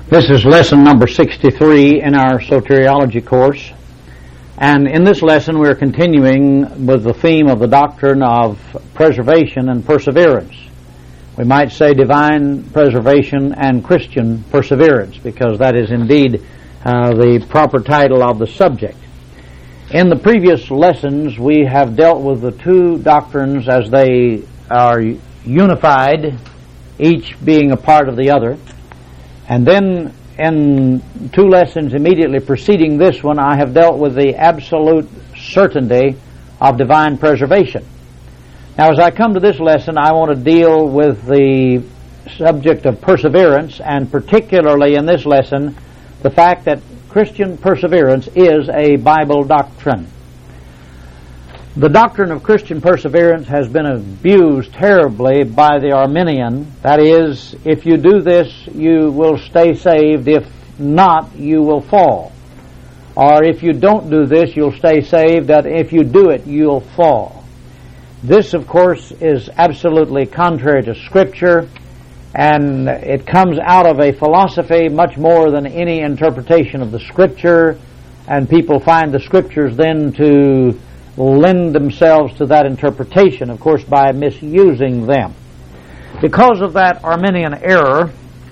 This is lesson number 63 in our soteriology course. And in this lesson we are continuing with the theme of the doctrine of preservation and perseverance. We might say divine preservation and Christian perseverance, because that is indeed the proper title of the subject. In the previous lessons we have dealt with the two doctrines as they are unified, each being a part of the other. And then in two lessons immediately preceding this one, I have dealt with the absolute certainty of divine preservation. Now, as I come to this lesson, I want to deal with the subject of perseverance, and particularly in this lesson, the fact that Christian perseverance is a Bible doctrine. The doctrine of Christian perseverance has been abused terribly by the Arminian. That is, if you do this, you will stay saved. If not, you will fall. Or if you don't do this, you'll stay saved. That if you do it, you'll fall. This, of course, is absolutely contrary to Scripture, and it comes out of a philosophy much more than any interpretation of the Scripture, and people find the Scriptures then to lend themselves to that interpretation, of course, by misusing them. Because of that Arminian error,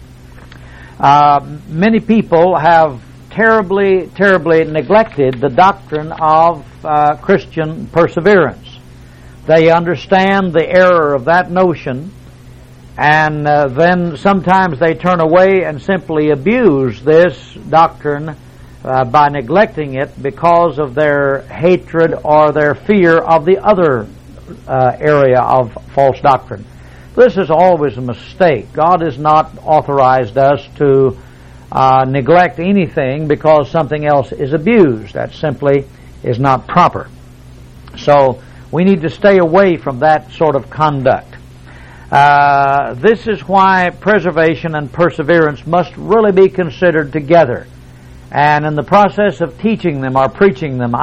many people have terribly neglected the doctrine of Christian perseverance. They understand the error of that notion, and then sometimes they turn away and simply abuse this doctrine by neglecting it because of their hatred or their fear of the other area of false doctrine. This is always a mistake. God has not authorized us to neglect anything because something else is abused. That simply is not proper. So we need to stay away from that sort of conduct. This is why preservation and perseverance must really be considered together. And in the process of teaching them or preaching them,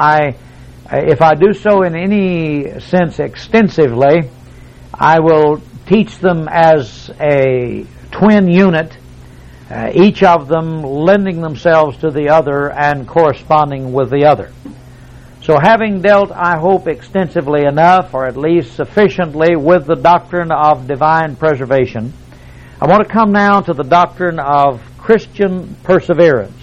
if I do so in any sense extensively, I will teach them as a twin unit, each of them lending themselves to the other and corresponding with the other. So having dealt, I hope, extensively enough, or at least sufficiently, with the doctrine of divine preservation, I want to come now to the doctrine of Christian perseverance.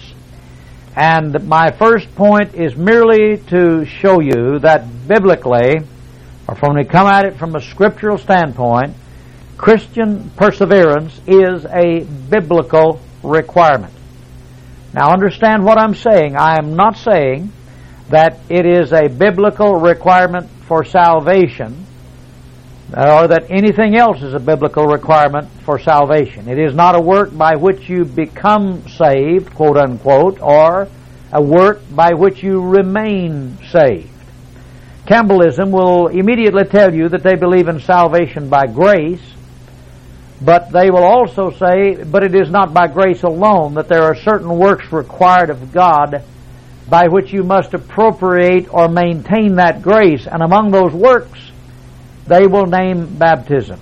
And my first point is merely to show you that biblically, or when we come at it from a scriptural standpoint, Christian perseverance is a biblical requirement. Now understand what I'm saying. I am not saying that it is a biblical requirement for salvation, or that anything else is a biblical requirement for salvation. It is not a work by which you become saved, quote unquote, or a work by which you remain saved. Campbellism will immediately tell you that they believe in salvation by grace, but they will also say, but it is not by grace alone, that there are certain works required of God by which you must appropriate or maintain that grace, and among those works they will name baptism.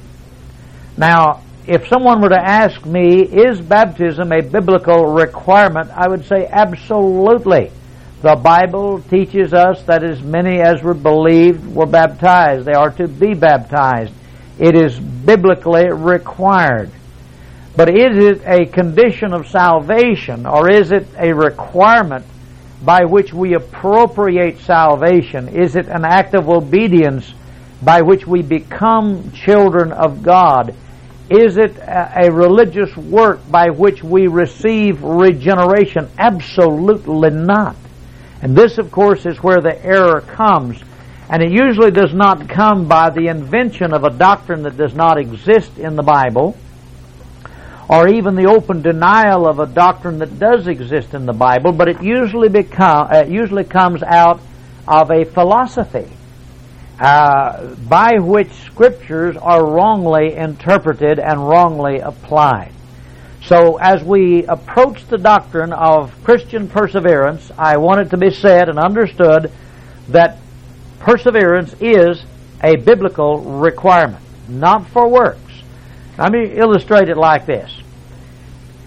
Now, if someone were to ask me, is baptism a biblical requirement, I would say absolutely. The Bible teaches us that as many as were believed were baptized. They are to be baptized. It is biblically required. But is it a condition of salvation, or is it a requirement by which we appropriate salvation? Is it an act of obedience by which we become children of God? Is it a religious work by which we receive regeneration? Absolutely not. And this, of course, is where the error comes. And it usually does not come by the invention of a doctrine that does not exist in the Bible, or even the open denial of a doctrine that does exist in the Bible, but it usually comes out of a philosophy by which scriptures are wrongly interpreted and wrongly applied. So as we approach the doctrine of Christian perseverance, I want it to be said and understood that perseverance is a biblical requirement, not for works. Let me illustrate it like this.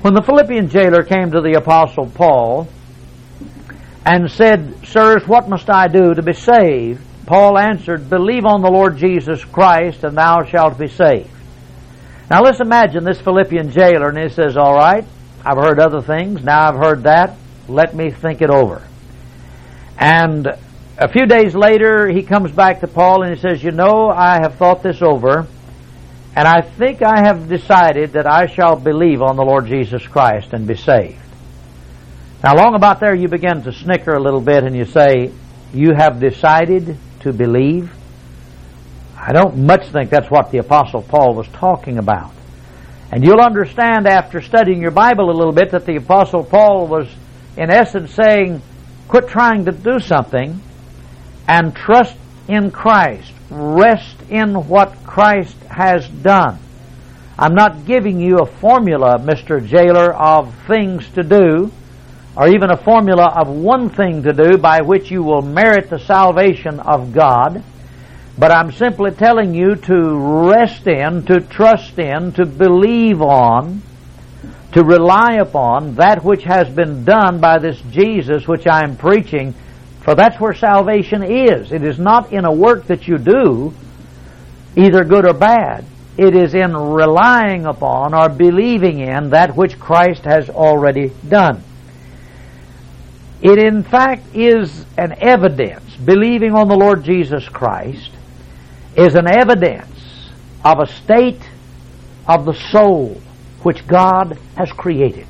When the Philippian jailer came to the Apostle Paul and said, "Sirs, what must I do to be saved?" Paul answered, "Believe on the Lord Jesus Christ, and thou shalt be saved." Now let's imagine this Philippian jailer, and he says, "All right, I've heard other things, now I've heard that, let me think it over." And a few days later, he comes back to Paul and he says, "You know, I have thought this over, and I think I have decided that I shall believe on the Lord Jesus Christ and be saved." Now, long about there, you begin to snicker a little bit and you say, "You have decided to believe?" I don't much think that's what the Apostle Paul was talking about. And you'll understand after studying your Bible a little bit that the Apostle Paul was, in essence, saying, quit trying to do something and trust in Christ. Rest in what Christ has done. I'm not giving you a formula, Mr. Jailer, of things to do, or even a formula of one thing to do by which you will merit the salvation of God, but I'm simply telling you to rest in, to trust in, to believe on, to rely upon that which has been done by this Jesus which I am preaching, for that's where salvation is. It is not in a work that you do, either good or bad. It is in relying upon or believing in that which Christ has already done. It in fact is an evidence. Believing on the Lord Jesus Christ is an evidence of a state of the soul which God has created.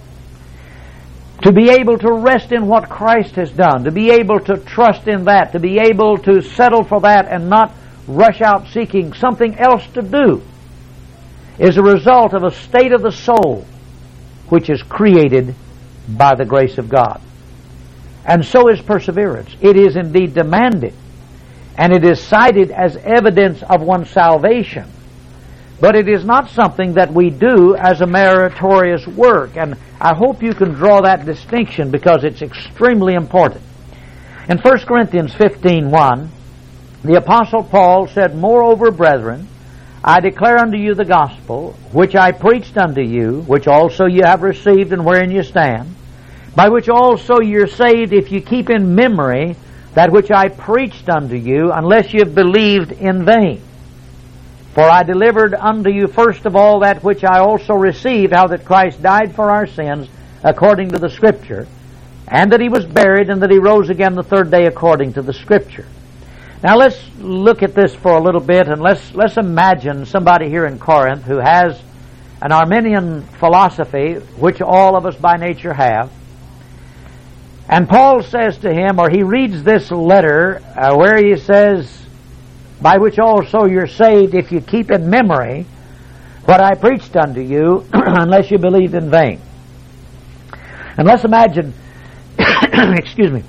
To be able to rest in what Christ has done, to be able to trust in that, to be able to settle for that and not rush out seeking something else to do, is a result of a state of the soul which is created by the grace of God. And so is perseverance. It is indeed demanded, and it is cited as evidence of one's salvation. But it is not something that we do as a meritorious work, and I hope you can draw that distinction because it's extremely important. In 1 Corinthians 15:1, the Apostle Paul said, "Moreover, brethren, I declare unto you the gospel, which I preached unto you, which also you have received and wherein you stand, by which also you're saved if you keep in memory that which I preached unto you, unless you have believed in vain. For I delivered unto you first of all that which I also received, how that Christ died for our sins according to the Scripture, and that He was buried, and that He rose again the third day according to the Scripture." Now let's look at this for a little bit, and let's imagine somebody here in Corinth who has an Arminian philosophy, which all of us by nature have. And Paul says to him, or he reads this letter where he says, "By which also you're saved if you keep in memory what I preached unto you, unless you believed in vain." And let's imagine, excuse me,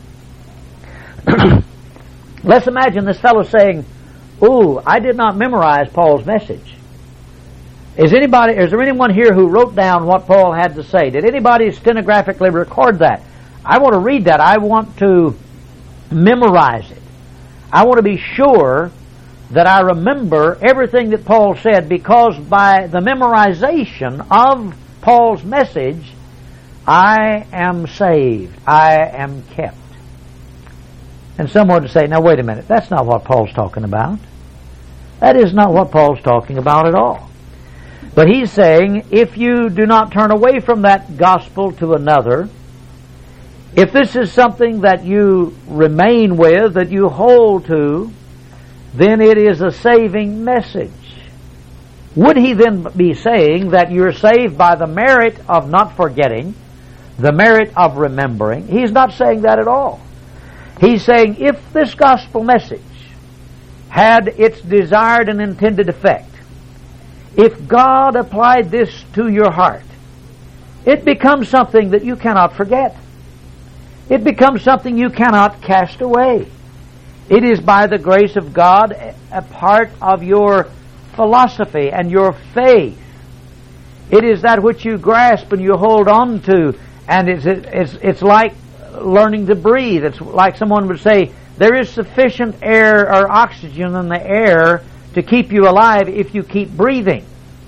let's imagine this fellow saying, "Ooh, I did not memorize Paul's message." Is there anyone here who wrote down what Paul had to say? Did anybody stenographically record that? I want to read that. I want to memorize it. I want to be sure that I remember everything that Paul said, because by the memorization of Paul's message, I am saved. I am kept. And someone would say, "Now wait a minute, that's not what Paul's talking about." That is not what Paul's talking about at all. But he's saying, if you do not turn away from that gospel to another, if this is something that you remain with, that you hold to, then it is a saving message. Would he then be saying that you're saved by the merit of not forgetting, the merit of remembering? He's not saying that at all. He's saying if this gospel message had its desired and intended effect, if God applied this to your heart, it becomes something that you cannot forget. It becomes something you cannot cast away. It is by the grace of God a part of your philosophy and your faith. It is that which you grasp and you hold on to, and it's like learning to breathe. It's like someone would say, there is sufficient air or oxygen in the air to keep you alive if you keep breathing.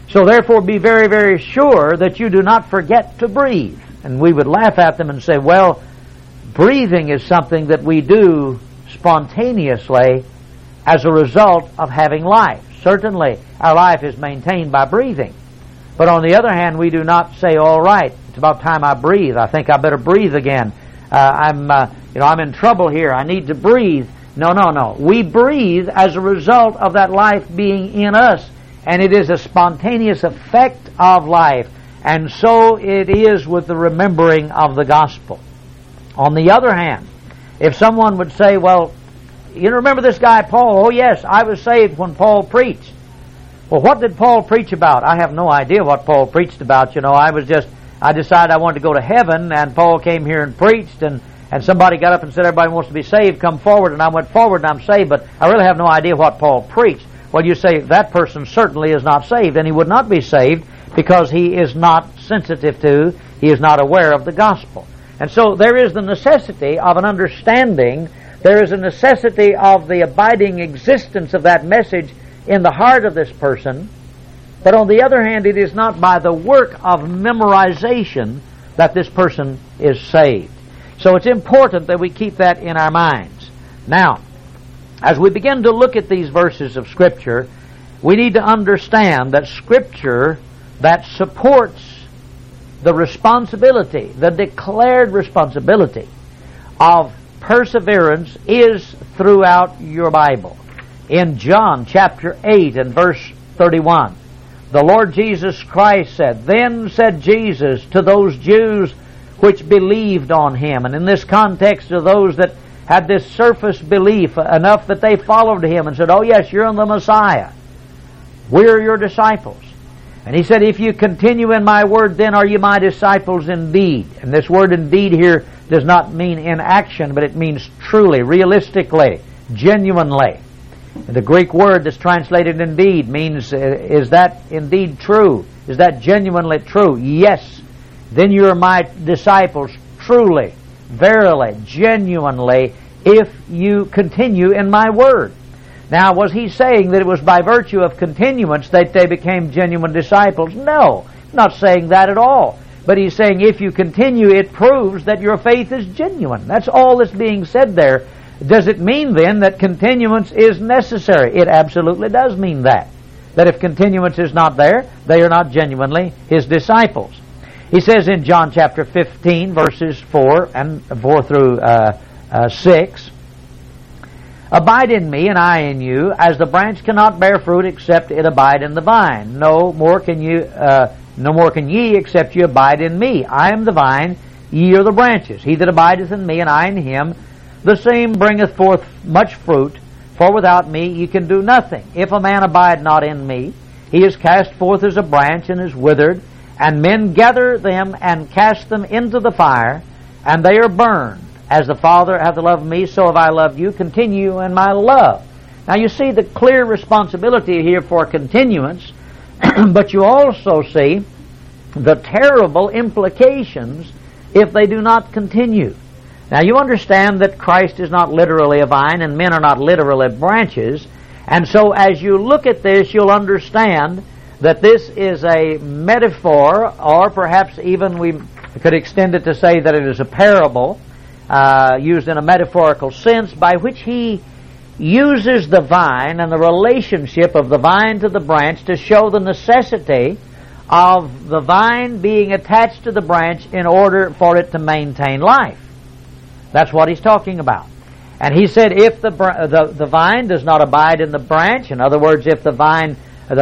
So therefore be very, very sure that you do not forget to breathe. And we would laugh at them and say, well, breathing is something that we do spontaneously as a result of having life. Certainly, our life is maintained by breathing. But on the other hand, we do not say, all right, it's about time I breathe. I think I better breathe again. I'm in trouble here. I need to breathe. No. We breathe as a result of that life being in us. And it is a spontaneous effect of life. And so it is with the remembering of the gospel. On the other hand, if someone would say, well, you remember this guy Paul? Oh yes, I was saved when Paul preached. Well, what did Paul preach about? I have no idea what Paul preached about. I decided I wanted to go to heaven, and Paul came here and preached, and somebody got up and said, everybody wants to be saved, come forward, and I went forward and I'm saved, but I really have no idea what Paul preached. Well, you say, that person certainly is not saved, and he would not be saved because he is not sensitive to, he is not aware of the gospel. And so there is the necessity of an understanding. There is a necessity of the abiding existence of that message in the heart of this person. But on the other hand, it is not by the work of memorization that this person is saved. So it's important that we keep that in our minds. Now, as we begin to look at these verses of Scripture, we need to understand that Scripture that supports the responsibility, the declared responsibility of perseverance is throughout your Bible. In John chapter 8 and verse 31, the Lord Jesus Christ said, Then said Jesus to those Jews which believed on Him. And in this context, to those that had this surface belief enough that they followed Him and said, oh yes, you're the Messiah. We're your disciples. And He said, if you continue in my word, then are you my disciples indeed. And this word indeed here does not mean in action, but it means truly, realistically, genuinely. The Greek word that's translated indeed means, is that indeed true? Is that genuinely true? Yes. Then you are my disciples truly, verily, genuinely, if you continue in my word. Now, was he saying that it was by virtue of continuance that they became genuine disciples? No, not saying that at all. But he's saying if you continue, it proves that your faith is genuine. That's all that's being said there. Does it mean then that continuance is necessary? It absolutely does mean that. That if continuance is not there, they are not genuinely his disciples. He says in John chapter 15, verses 4 through 6, Abide in me, and I in you, as the branch cannot bear fruit except it abide in the vine. No more can ye except you abide in me. I am the vine, ye are the branches. He that abideth in me, and I in him, the same bringeth forth much fruit, for without me ye can do nothing. If a man abide not in me, he is cast forth as a branch and is withered, and men gather them and cast them into the fire, and they are burned. As the Father hath loved me, so have I loved you. Continue in my love. Now you see the clear responsibility here for continuance, but you also see the terrible implications if they do not continue. Now you understand that Christ is not literally a vine and men are not literally branches, and so as you look at this, you'll understand that this is a metaphor, or perhaps even we could extend it to say that it is a parable, used in a metaphorical sense, by which he uses the vine and the relationship of the vine to the branch to show the necessity of the vine being attached to the branch in order for it to maintain life. That's what he's talking about. And he said if the vine does not abide in the branch, in other words, if the vine,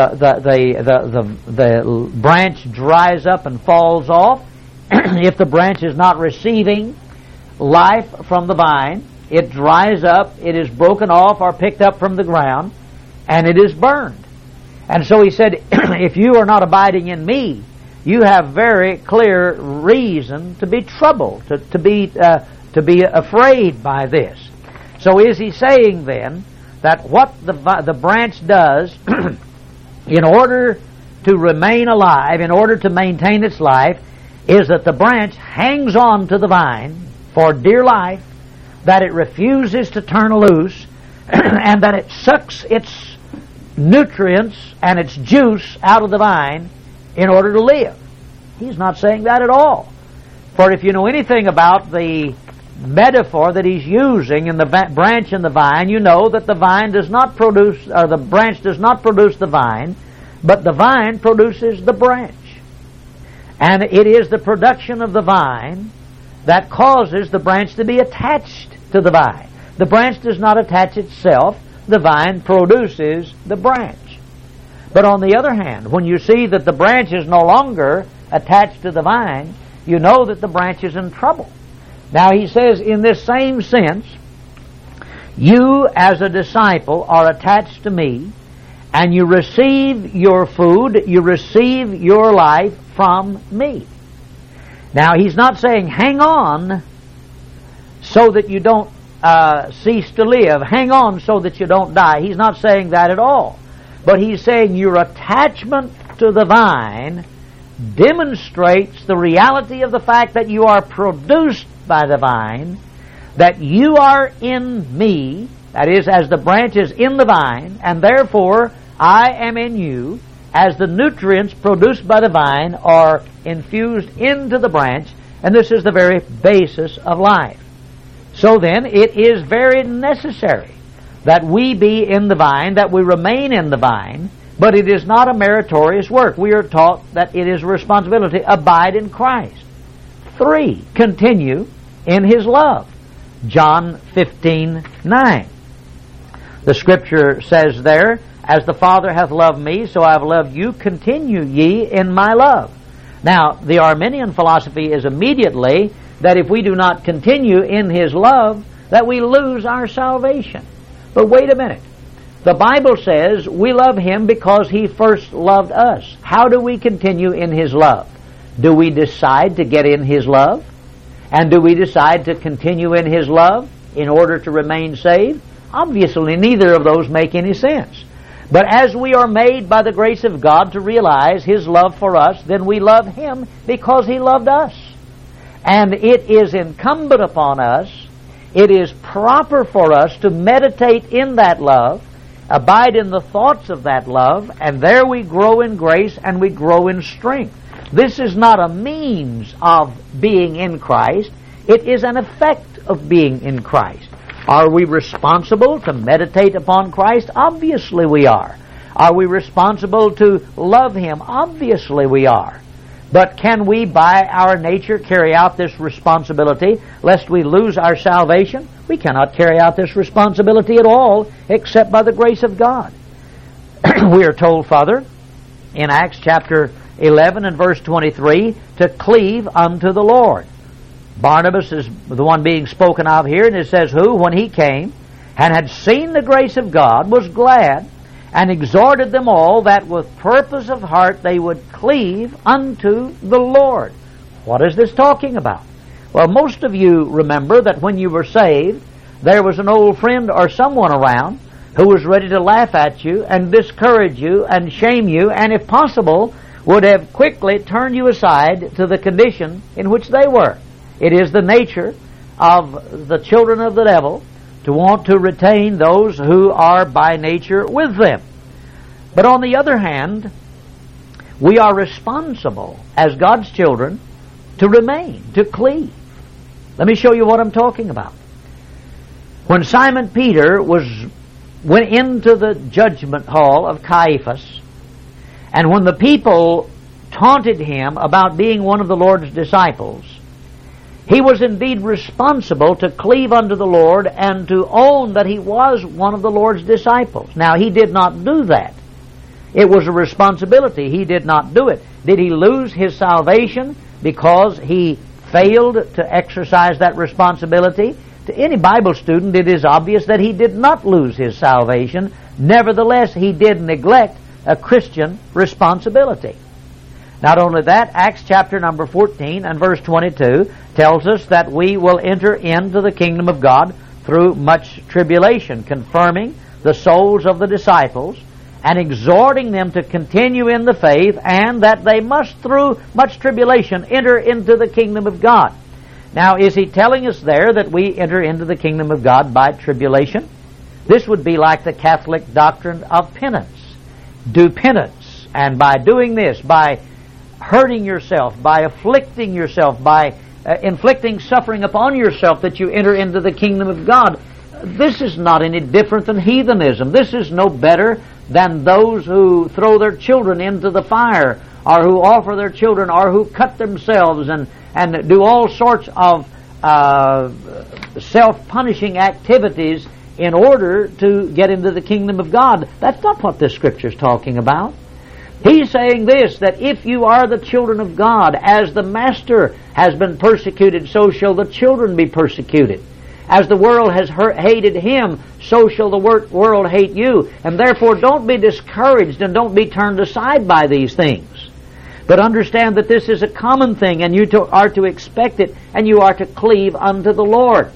the branch dries up and falls off, if the branch is not receiving life from the vine, it dries up, it is broken off or picked up from the ground, and it is burned. And so he said, if you are not abiding in me, you have very clear reason to be troubled, to be afraid by this. So is he saying then that what the branch does in order to remain alive, in order to maintain its life, is that the branch hangs on to the vine for dear life, that it refuses to turn loose, and that it sucks its nutrients and its juice out of the vine in order to live. He's not saying that at all. For if you know anything about the metaphor that he's using in the branch and the vine, you know that the vine does not produce, or the branch does not produce the vine, but the vine produces the branch. And it is the production of the vine that causes the branch to be attached to the vine. The branch does not attach itself. The vine produces the branch. But on the other hand, when you see that the branch is no longer attached to the vine, you know that the branch is in trouble. Now he says, in this same sense, you as a disciple are attached to me, and you receive your food, you receive your life from me. Now he's not saying hang on so that you don't cease to live. Hang on so that you don't die. He's not saying that at all. But he's saying your attachment to the vine demonstrates the reality of the fact that you are produced by the vine, that you are in me, that is, as the branch is in the vine, and therefore I am in you, as the nutrients produced by the vine are infused into the branch, and this is the very basis of life. So then, it is very necessary that we be in the vine, that we remain in the vine, but it is not a meritorious work. We are taught that it is a responsibility. Abide in Christ. 3, continue in His love. John 15:9. The Scripture says there, as the Father hath loved me, so I have loved you, continue ye in my love. Now, the Arminian philosophy is immediately that if we do not continue in His love, that we lose our salvation. But wait a minute. The Bible says we love Him because He first loved us. How do we continue in His love? Do we decide to get in His love? And do we decide to continue in His love in order to remain saved? Obviously, neither of those make any sense. But as we are made by the grace of God to realize His love for us, then we love Him because He loved us. And it is incumbent upon us, it is proper for us to meditate in that love, abide in the thoughts of that love, and there we grow in grace and we grow in strength. This is not a means of being in Christ, it is an effect of being in Christ. Are we responsible to meditate upon Christ? Obviously we are. Are we responsible to love Him? Obviously we are. But can we by our nature carry out this responsibility lest we lose our salvation? We cannot carry out this responsibility at all except by the grace of God. We are told, Father, in Acts chapter 11 and verse 23, to cleave unto the Lord. Barnabas is the one being spoken of here, and it says, who, when he came and had seen the grace of God, was glad, and exhorted them all that with purpose of heart they would cleave unto the Lord. What is this talking about? Well, most of you remember that when you were saved, there was an old friend or someone around who was ready to laugh at you and discourage you and shame you, and if possible, would have quickly turned you aside to the condition in which they were. It is the nature of the children of the devil to want to retain those who are by nature with them. But on the other hand, we are responsible as God's children to remain, to cleave. Let me show you what I'm talking about. When Simon Peter went into the judgment hall of Caiaphas, and when the people taunted him about being one of the Lord's disciples, he was indeed responsible to cleave unto the Lord and to own that he was one of the Lord's disciples. Now, he did not do that. It was a responsibility. He did not do it. Did he lose his salvation because he failed to exercise that responsibility? To any Bible student, it is obvious that he did not lose his salvation. Nevertheless, he did neglect a Christian responsibility. Not only that, Acts chapter number 14 and verse 22 tells us that we will enter into the kingdom of God through much tribulation, confirming the souls of the disciples and exhorting them to continue in the faith, and that they must, through much tribulation, enter into the kingdom of God. Now, is he telling us there that we enter into the kingdom of God by tribulation? This would be like the Catholic doctrine of penance. do penance, and by doing this, by hurting yourself, by afflicting yourself, by inflicting suffering upon yourself, that you enter into the kingdom of God. This is not any different than heathenism. This is no better than those who throw their children into the fire, or who offer their children, or who cut themselves and do all sorts of self-punishing activities in order to get into the kingdom of God. That's not what this Scripture is talking about. He's saying this, that if you are the children of God, as the Master has been persecuted, so shall the children be persecuted. As the world has hated Him, so shall the world hate you. And therefore don't be discouraged and don't be turned aside by these things. But understand that this is a common thing, and you are to expect it, and you are to cleave unto the Lord.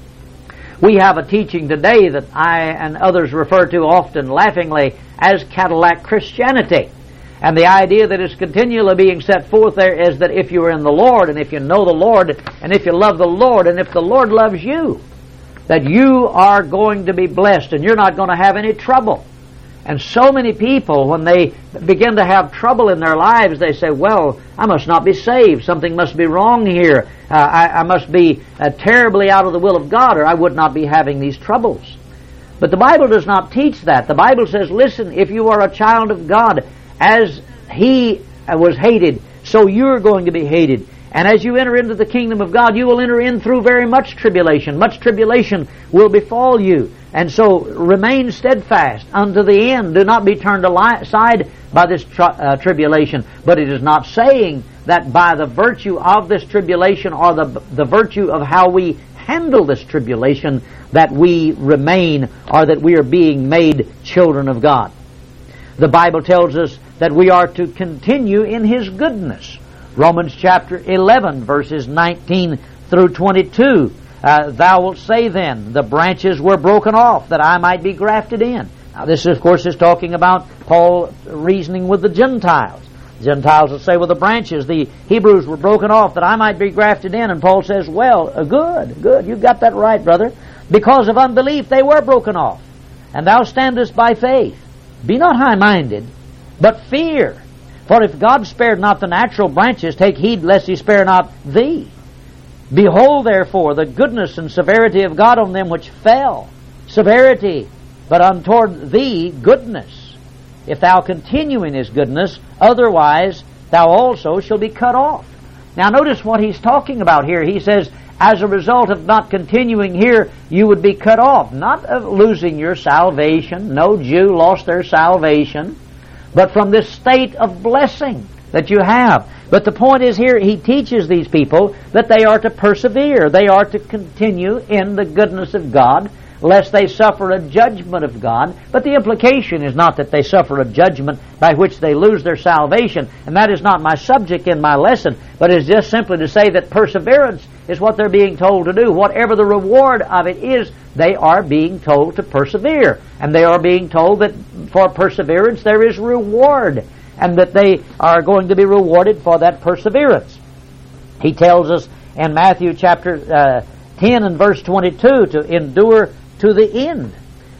We have a teaching today that I and others refer to often laughingly as Cadillac Christianity. And the idea that is continually being set forth there is that if you are in the Lord, and if you know the Lord, and if you love the Lord, and if the Lord loves you, that you are going to be blessed and you're not going to have any trouble. And so many people, when they begin to have trouble in their lives, they say, well, I must not be saved. Something must be wrong here. I must be terribly out of the will of God, or I would not be having these troubles. But the Bible does not teach that. The Bible says, listen, if you are a child of God, as He was hated, so you're going to be hated. And as you enter into the kingdom of God, you will enter in through very much tribulation. Much tribulation will befall you. And so remain steadfast unto the end. Do not be turned aside by this tribulation. But it is not saying that by the virtue of this tribulation, or the virtue of how we handle this tribulation, that we remain, or that we are being made children of God. The Bible tells us that we are to continue in His goodness. Romans chapter 11, verses 19 through 22. Thou wilt say then, the branches were broken off, that I might be grafted in. Now this, of course, is talking about Paul reasoning with the Gentiles. Gentiles will say, well, the branches, the Hebrews were broken off, that I might be grafted in. And Paul says, well, good, you've got that right, brother. Because of unbelief they were broken off. And thou standest by faith. Be not high-minded, but fear. For if God spared not the natural branches, take heed lest He spare not thee. Behold, therefore, the goodness and severity of God on them which fell. Severity, but untoward thee goodness. If thou continue in His goodness, otherwise thou also shall be cut off. Now notice what he's talking about here. He says, as a result of not continuing here, you would be cut off. Not of losing your salvation. No Jew lost their salvation. But from this state of blessing that you have. But the point is here, he teaches these people that they are to persevere. They are to continue in the goodness of God, lest they suffer a judgment of God. But the implication is not that they suffer a judgment by which they lose their salvation. And that is not my subject in my lesson. But it's just simply to say that perseverance is what they're being told to do. Whatever the reward of it is, they are being told to persevere. And they are being told that for perseverance there is reward. And that they are going to be rewarded for that perseverance. He tells us in Matthew chapter 10 and verse 22 to endure to the end.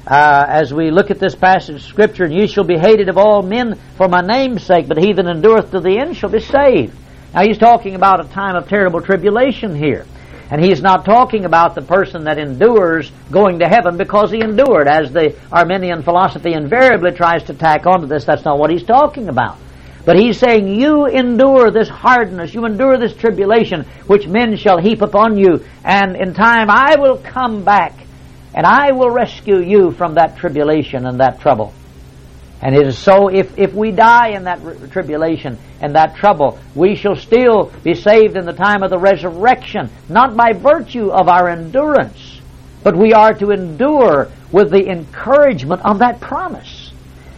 As we look at this passage of Scripture, and ye shall be hated of all men for my name's sake, but he that endureth to the end shall be saved. Now he's talking about a time of terrible tribulation here. And he's not talking about the person that endures going to heaven because he endured, as the Arminian philosophy invariably tries to tack onto this. That's not what he's talking about. But he's saying, you endure this hardness, you endure this tribulation, which men shall heap upon you, and in time I will come back, and I will rescue you from that tribulation and that trouble. And it is so, if we die in that tribulation and that trouble, we shall still be saved in the time of the resurrection, not by virtue of our endurance, but we are to endure with the encouragement of that promise.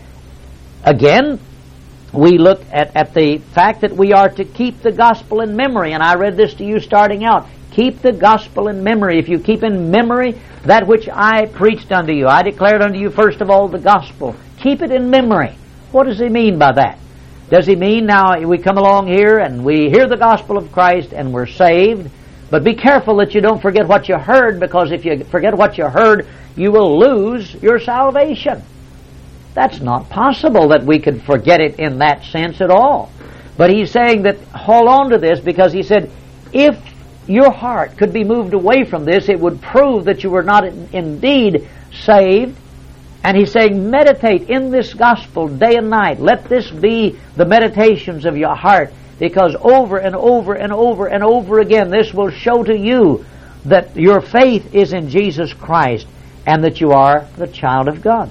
Again, we look at the fact that we are to keep the gospel in memory, and I read this to you starting out. Keep the gospel in memory. If you keep in memory that which I preached unto you, I declared unto you first of all the gospel. Keep it in memory. What does he mean by that? Does he mean now we come along here and we hear the gospel of Christ and we're saved, but be careful that you don't forget what you heard, because if you forget what you heard, you will lose your salvation. That's not possible that we could forget it in that sense at all. But he's saying that hold on to this, because he said, if your heart could be moved away from this, it would prove that you were not indeed saved. And he's saying, meditate in this gospel day and night. Let this be the meditations of your heart, because over and over and over and over again, this will show to you that your faith is in Jesus Christ and that you are the child of God.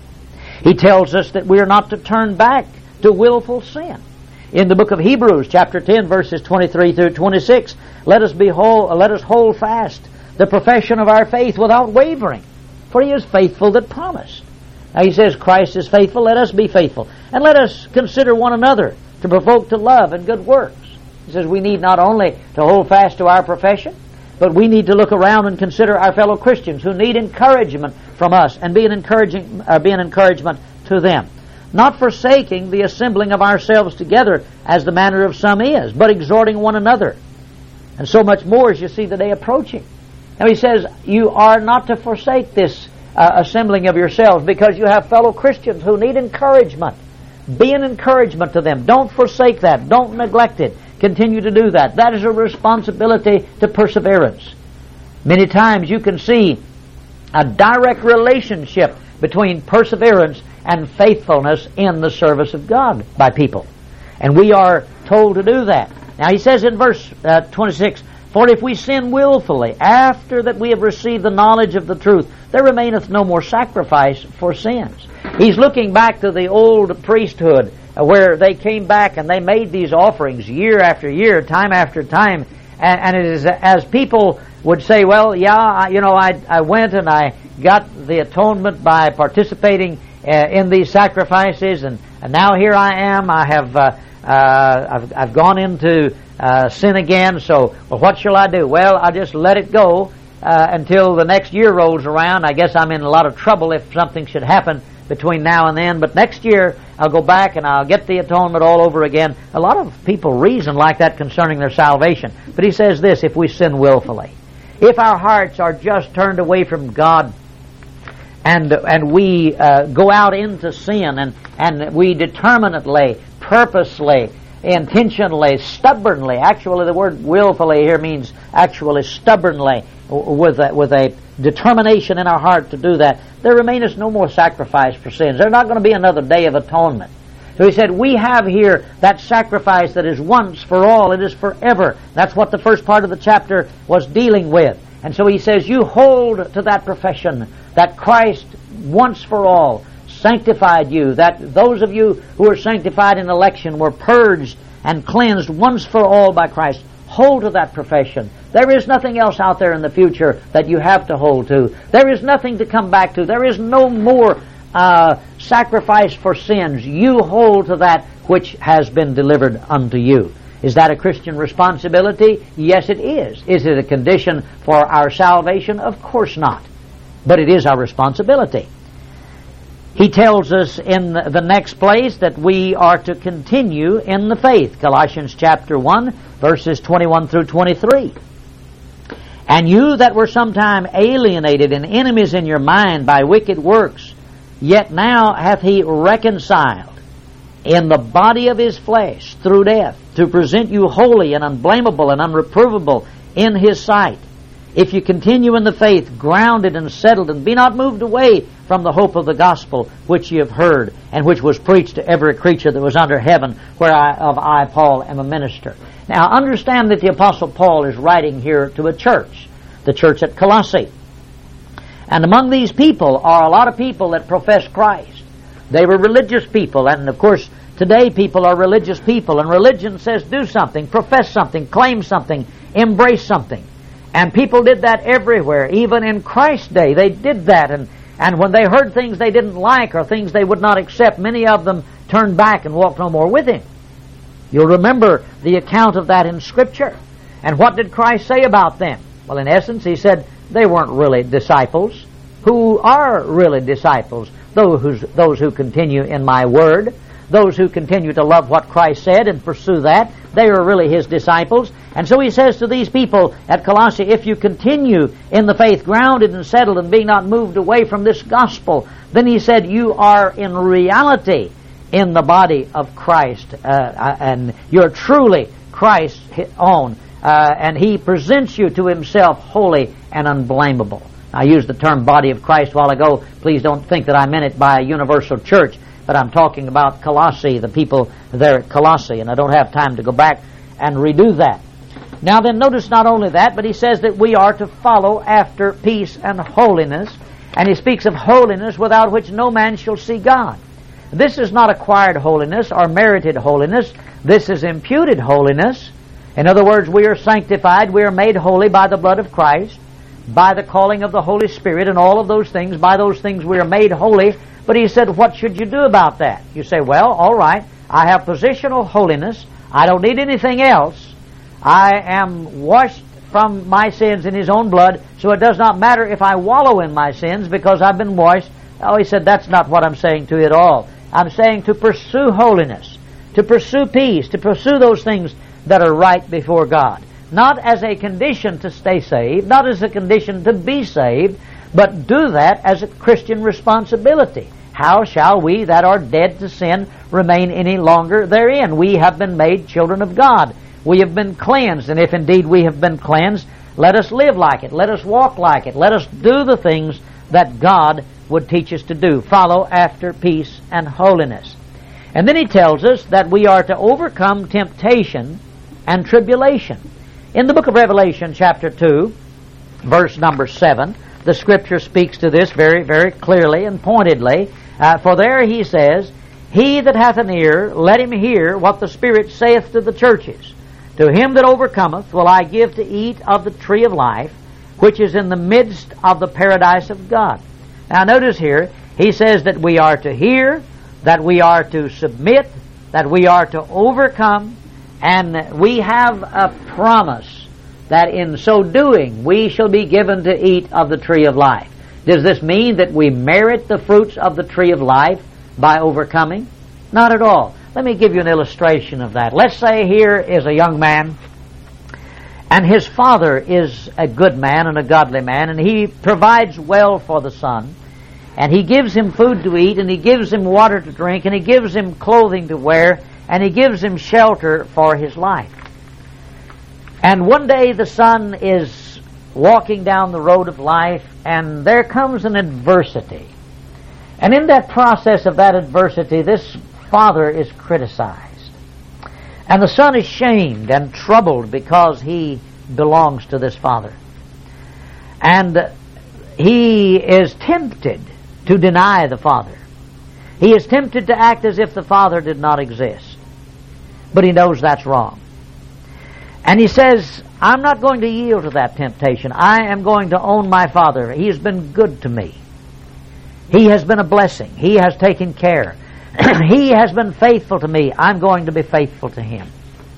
He tells us that we are not to turn back to willful sin. In the book of Hebrews, chapter 10, verses 23 through 26, let us hold fast the profession of our faith without wavering, for he is faithful that promised. Now he says, Christ is faithful, let us be faithful. And let us consider one another to provoke to love and good works. He says we need not only to hold fast to our profession, but we need to look around and consider our fellow Christians who need encouragement from us and be an encouragement to them. Not forsaking the assembling of ourselves together as the manner of some is, but exhorting one another. And so much more as you see the day approaching. Now he says you are not to forsake this assembling of yourselves, because you have fellow Christians who need encouragement. Be an encouragement to them. Don't forsake that. Don't neglect it. Continue to do that. That is a responsibility to perseverance. Many times you can see a direct relationship between perseverance and faithfulness in the service of God by people. And we are told to do that. Now he says in verse 26, for if we sin willfully, after that we have received the knowledge of the truth, there remaineth no more sacrifice for sins. He's looking back to the old priesthood, where they came back and they made these offerings year after year, time after time. And it is as people would say, well, yeah, I went and I got the atonement by participating in these sacrifices, and now here I am. I've gone into sin again, so what shall I do? Well, I'll just let it go until the next year rolls around. I guess I'm in a lot of trouble if something should happen between now and then, but next year I'll go back and I'll get the atonement all over again. A lot of people reason like that concerning their salvation. But he says this, if we sin willfully, if our hearts are just turned away from God, and we go out into sin, and we determinately, purposely, intentionally, stubbornly, actually the word willfully here means actually stubbornly, with a determination in our heart to do that, there remaineth no more sacrifice for sins. There's not going to be another day of atonement. So he said, we have here that sacrifice that is once for all, it is forever. That's what the first part of the chapter was dealing with. And so he says, you hold to that profession, that Christ once for all sanctified you, that those of you who are sanctified in election were purged and cleansed once for all by Christ. Hold to that profession. There is nothing else out there in the future that you have to hold to. There is nothing to come back to. There is no more sacrifice for sins. You hold to that which has been delivered unto you. Is that a Christian responsibility? Yes, it is. Is it a condition for our salvation? Of course not. But it is our responsibility. He tells us in the next place that we are to continue in the faith. Colossians chapter 1, verses 21 through 23. And you that were sometime alienated and enemies in your mind by wicked works, yet now hath he reconciled in the body of his flesh through death, to present you holy and unblameable and unreprovable in his sight. If you continue in the faith, grounded and settled, and be not moved away from the hope of the gospel which ye have heard, and which was preached to every creature that was under heaven, whereof I, Paul, am a minister. Now understand that the Apostle Paul is writing here to a church, the church at Colossae. And among these people are a lot of people that profess Christ. They were religious people, and of course today people are religious people, and religion says do something, profess something, claim something, embrace something. And people did that everywhere. Even in Christ's day, they did that. And when they heard things they didn't like or things they would not accept, many of them turned back and walked no more with him. You'll remember the account of that in Scripture. And what did Christ say about them? Well, in essence, he said they weren't really disciples. Who are really disciples? Those who continue in my word. Those who continue to love what Christ said and pursue that. They are really his disciples. And so he says to these people at Colossae, if you continue in the faith, grounded and settled and being not moved away from this gospel, then he said you are in reality in the body of Christ, and you're truly Christ's own, and he presents you to himself holy and unblameable. I used the term body of Christ a while ago. Please don't think that I meant it by a universal church, but I'm talking about Colossae, the people there at Colossae, and I don't have time to go back and redo that. Now then, notice not only that, but he says that we are to follow after peace and holiness, and he speaks of holiness without which no man shall see God. This is not acquired holiness or merited holiness. This is imputed holiness. In other words, we are sanctified, we are made holy by the blood of Christ, by the calling of the Holy Spirit, and all of those things. By those things we are made holy. But he said, what should you do about that? You say, well, all right, I have positional holiness. I don't need anything else. I am washed from my sins in his own blood, so it does not matter if I wallow in my sins because I've been washed. Oh, he said, that's not what I'm saying to you at all. I'm saying to pursue holiness, to pursue peace, to pursue those things that are right before God. Not as a condition to stay saved, not as a condition to be saved, but do that as a Christian responsibility. How shall we that are dead to sin remain any longer therein? We have been made children of God. We have been cleansed, and if indeed we have been cleansed, let us live like it. Let us walk like it. Let us do the things that God would teach us to do. Follow after peace and holiness. And then he tells us that we are to overcome temptation and tribulation. In the book of Revelation, chapter 2, verse number 7, the Scripture speaks to this very, very clearly and pointedly. For there he says, he that hath an ear, let him hear what the Spirit saith to the churches. To him that overcometh will I give to eat of the tree of life, which is in the midst of the paradise of God. Now notice here, he says that we are to hear, that we are to submit, that we are to overcome, and we have a promise that in so doing we shall be given to eat of the tree of life. Does this mean that we merit the fruits of the tree of life by overcoming? Not at all. Let me give you an illustration of that. Let's say here is a young man, and his father is a good man and a godly man, and he provides well for the son, and he gives him food to eat, and he gives him water to drink, and he gives him clothing to wear, and he gives him shelter for his life. And one day the son is walking down the road of life, and there comes an adversity. And in that process of that adversity, this father is criticized. And the son is shamed and troubled because he belongs to this father. And he is tempted to deny the father. He is tempted to act as if the father did not exist. But he knows that's wrong. And he says, I'm not going to yield to that temptation. I am going to own my father. He has been good to me. He has been a blessing. He has taken care. He has been faithful to me. I'm going to be faithful to him.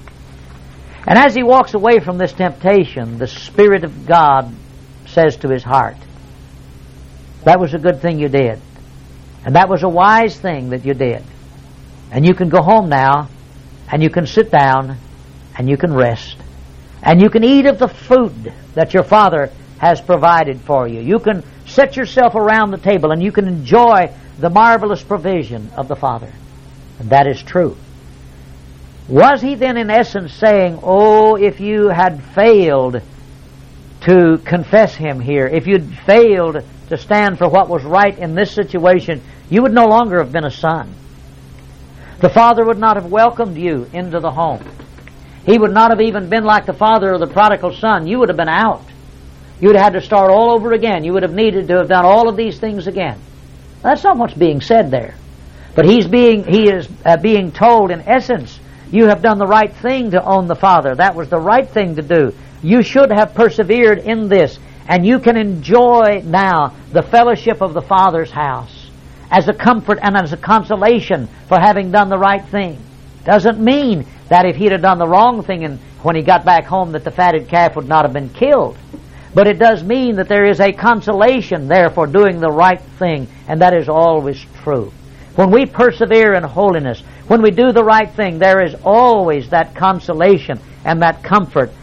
And as he walks away from this temptation, the Spirit of God says to his heart, that was a good thing you did. And that was a wise thing that you did. And you can go home now, and you can sit down, and you can rest. And you can eat of the food that your father has provided for you. You can set yourself around the table, and you can enjoy the marvelous provision of the Father. And that is true. Was he then in essence saying, oh, if you had failed to confess him here, if you'd failed to stand for what was right in this situation, you would no longer have been a son. The father would not have welcomed you into the home. He would not have even been like the father of the prodigal son. You would have been out. You would have had to start all over again. You would have needed to have done all of these things again. That's not what's being said there. But he is being told, in essence, you have done the right thing to own the Father. That was the right thing to do. You should have persevered in this, and you can enjoy now the fellowship of the Father's house as a comfort and as a consolation for having done the right thing. Doesn't mean that if he'd have done the wrong thing and when he got back home that the fatted calf would not have been killed. But it does mean that there is a consolation there for doing the right thing, and that is always true. When we persevere in holiness, when we do the right thing, there is always that consolation and that comfort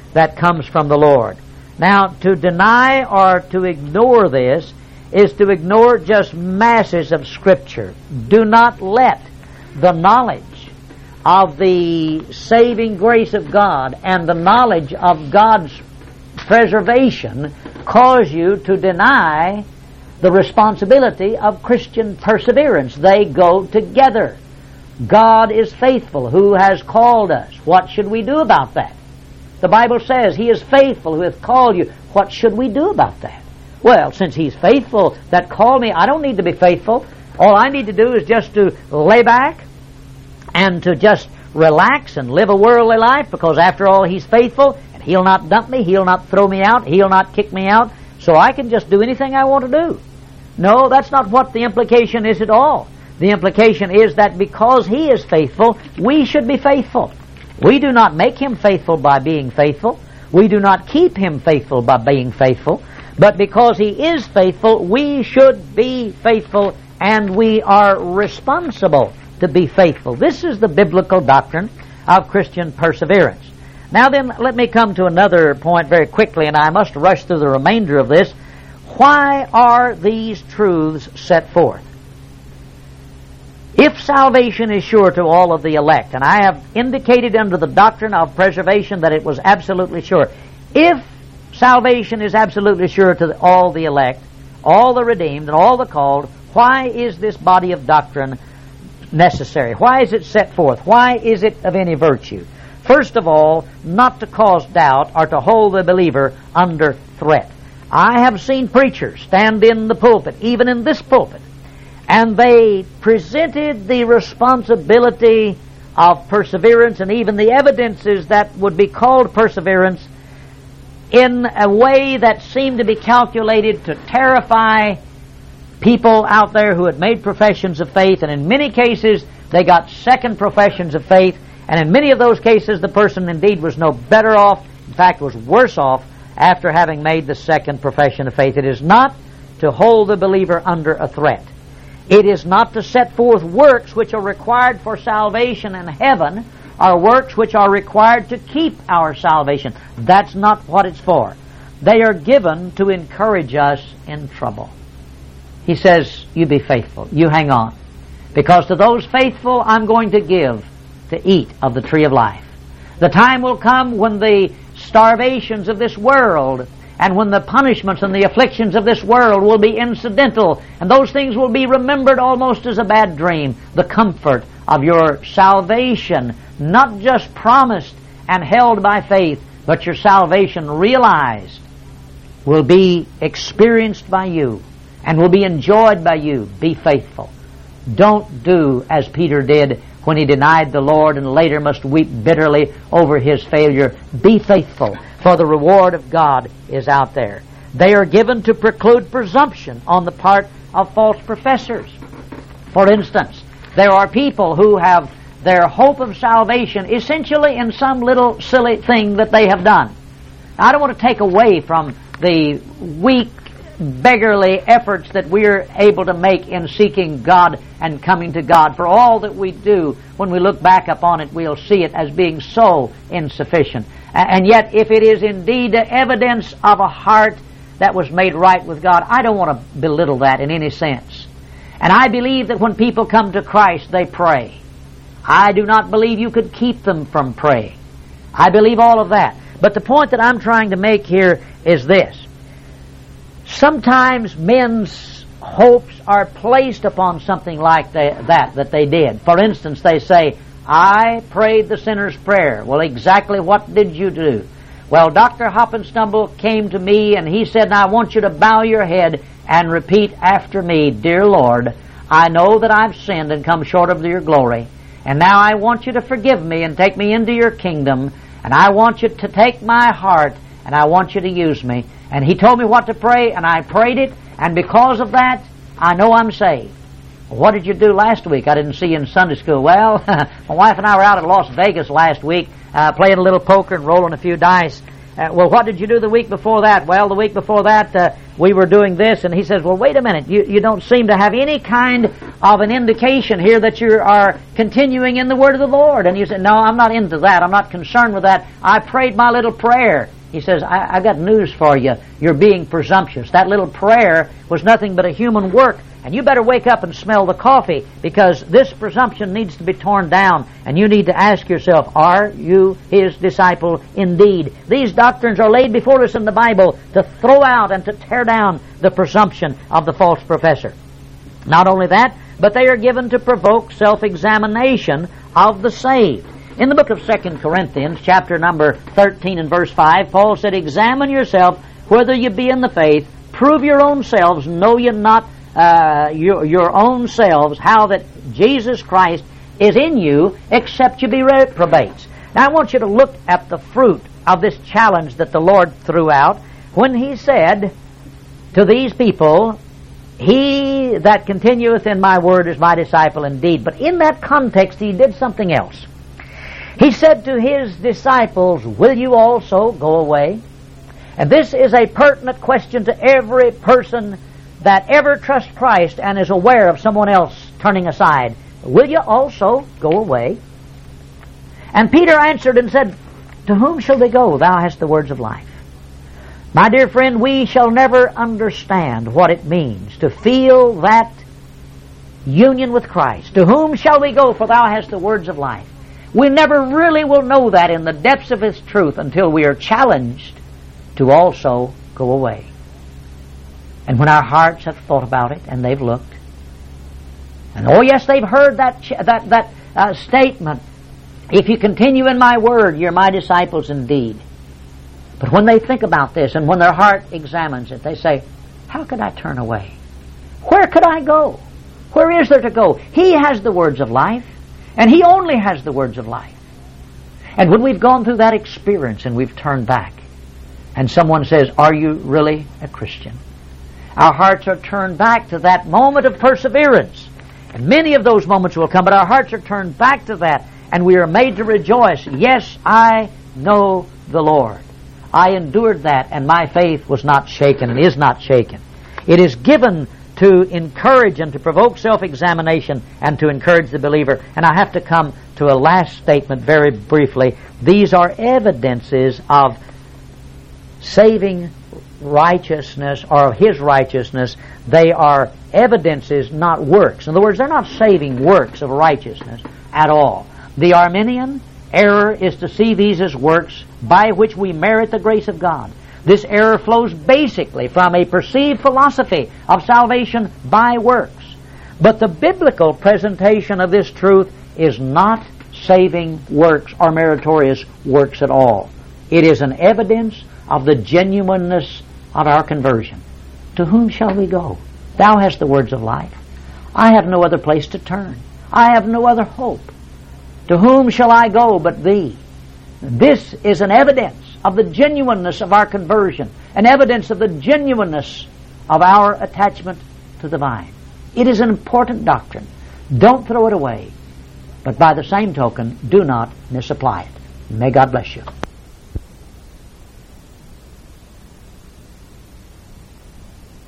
that comes from the Lord. Now, to deny or to ignore this is to ignore just masses of Scripture. Do not let the knowledge of the saving grace of God and the knowledge of God's preservation cause you to deny the responsibility of Christian perseverance. They go together. God is faithful, who has called us. What should we do about that? The Bible says He is faithful who hath called you. What should we do about that? Well, since He's faithful that called me, I don't need to be faithful. All I need to do is just to lay back and to just relax and live a worldly life, because after all, He's faithful, and He'll not dump me, He'll not throw me out, He'll not kick me out, so I can just do anything I want to do. No, that's not what the implication is at all. The implication is that because He is faithful, we should be faithful. We do not make Him faithful by being faithful. We do not keep Him faithful by being faithful. But because He is faithful, we should be faithful, and we are responsible to be faithful. This is the biblical doctrine of Christian perseverance. Now then, let me come to another point very quickly, and I must rush through the remainder of this. Why are these truths set forth? If salvation is sure to all of the elect, and I have indicated under the doctrine of preservation that it was absolutely sure. If salvation is absolutely sure to all the elect, all the redeemed, and all the called, why is this body of doctrine necessary? Why is it set forth? Why is it of any virtue? First of all, not to cause doubt or to hold the believer under threat. I have seen preachers stand in the pulpit, even in this pulpit, and they presented the responsibility of perseverance and even the evidences that would be called perseverance in a way that seemed to be calculated to terrify people out there who had made professions of faith, and in many cases they got second professions of faith, and in many of those cases the person indeed was no better off, in fact was worse off after having made the second profession of faith. It is not to hold the believer under a threat. It is not to set forth works which are required for salvation in heaven, or works which are required to keep our salvation. That's not what it's for. They are given to encourage us in trouble. He says, you be faithful. You hang on. Because to those faithful, I'm going to give to eat of the tree of life. The time will come when the starvations of this world and when the punishments and the afflictions of this world will be incidental, and those things will be remembered almost as a bad dream. The comfort of your salvation, not just promised and held by faith, but your salvation realized, will be experienced by you and will be enjoyed by you. Be faithful. Don't do as Peter did when he denied the Lord and later must weep bitterly over his failure. Be faithful, for the reward of God is out there. They are given to preclude presumption on the part of false professors. For instance, there are people who have their hope of salvation essentially in some little silly thing that they have done. Now, I don't want to take away from the weak, beggarly efforts that we're able to make in seeking God and coming to God. For all that we do, when we look back upon it, we'll see it as being so insufficient. And yet, if it is indeed evidence of a heart that was made right with God, I don't want to belittle that in any sense. And I believe that when people come to Christ, they pray. I do not believe you could keep them from praying. I believe all of that. But the point that I'm trying to make here is this. Sometimes men's hopes are placed upon something like that they did. For instance, they say, I prayed the sinner's prayer. Well, exactly what did you do? Well, Dr. Hoppenstumble came to me and he said, I want you to bow your head and repeat after me, Dear Lord, I know that I've sinned and come short of your glory. And now I want you to forgive me and take me into your kingdom. And I want you to take my heart and I want you to use me. And he told me what to pray, and I prayed it, and because of that, I know I'm saved. Well, what did you do last week? I didn't see you in Sunday school. Well, my wife and I were out at Las Vegas last week, playing a little poker and rolling a few dice, well, what did you do the week before that? Well, the week before that, we were doing this. And he says, well, wait a minute. You don't seem to have any kind of an indication here that you are continuing in the Word of the Lord. And you say, no, I'm not into that. I'm not concerned with that. I prayed my little prayer. He says, I've got news for you. You're being presumptuous. That little prayer was nothing but a human work. And you better wake up and smell the coffee, because this presumption needs to be torn down. And you need to ask yourself, are you His disciple indeed? These doctrines are laid before us in the Bible to throw out and to tear down the presumption of the false professor. Not only that, but they are given to provoke self-examination of the saved. In the book of 2 Corinthians, chapter number 13 and verse 5, Paul said, examine yourself whether you be in the faith, prove your own selves, know ye not your own selves, how that Jesus Christ is in you, except you be reprobates. Now I want you to look at the fruit of this challenge that the Lord threw out when He said to these people, he that continueth in my word is my disciple indeed. But in that context He did something else. He said to His disciples, will you also go away? And this is a pertinent question to every person that ever trusts Christ and is aware of someone else turning aside. Will you also go away? And Peter answered and said, to whom shall they go? Thou hast the words of life. My dear friend, we shall never understand what it means to feel that union with Christ. To whom shall we go? For thou hast the words of life. We never really will know that in the depths of His truth until we are challenged to also go away. And when our hearts have thought about it and they've looked, and oh yes, they've heard that statement, if you continue in my word, you're my disciples indeed. But when they think about this and when their heart examines it, they say, how could I turn away? Where could I go? Where is there to go? He has the words of life, and He only has the words of life. And when we've gone through that experience and we've turned back, and someone says, are you really a Christian? Our hearts are turned back to that moment of perseverance. And many of those moments will come, but our hearts are turned back to that, and we are made to rejoice. Yes, I know the Lord. I endured that, and my faith was not shaken and is not shaken. It is given to encourage and to provoke self-examination and to encourage the believer. And I have to come to a last statement very briefly. These are evidences of saving righteousness, or of His righteousness. They are evidences, not works. In other words, they're not saving works of righteousness at all. The Arminian error is to see these as works by which we merit the grace of God. This error flows basically from a perceived philosophy of salvation by works. But the biblical presentation of this truth is not saving works or meritorious works at all. It is an evidence of the genuineness of our conversion. To whom shall we go? Thou hast the words of life. I have no other place to turn. I have no other hope. To whom shall I go but Thee? This is an evidence of the genuineness of our conversion, an evidence of the genuineness of our attachment to the vine. It is an important doctrine. Don't throw it away, but by the same token, do not misapply it. May God bless you.